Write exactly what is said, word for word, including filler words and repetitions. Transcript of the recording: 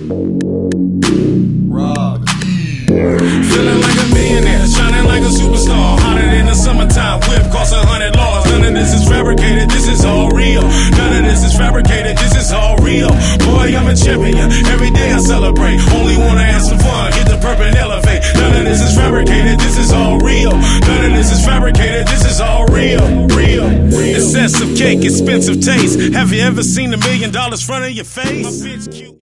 Rob. Feeling like a millionaire, shining like a superstar, hotter than the summertime. Whip costs a hundred laws. None of this is fabricated, this is all real. None of this is fabricated, this is all real. Boy, I'm a champion, every day I celebrate. Only wanna have some fun, hit the purple and elevate. None of this is fabricated, this is all real. None of this is fabricated, this is all real, real. Excessive cake, expensive taste. Have you ever seen a million dollars front of your face?